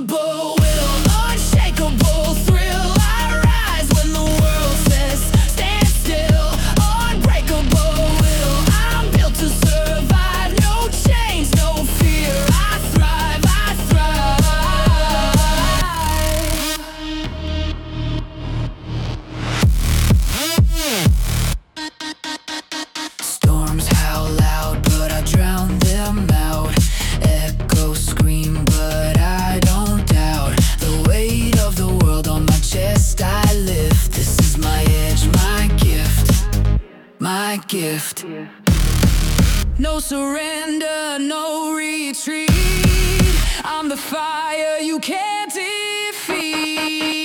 unbreakable will, unshakable thrill. I rise when the world says stand still. Unbreakable will, I'm built to survive. No change, no fear. I thrive, I thrive. Storms howl loud, but I drown them out. Echoes scream, but I don't doubt. The weight of the world on my chest I lift. This is my edge, my gift, my gift. No surrender, no retreat. I'm the fire you can't defeat.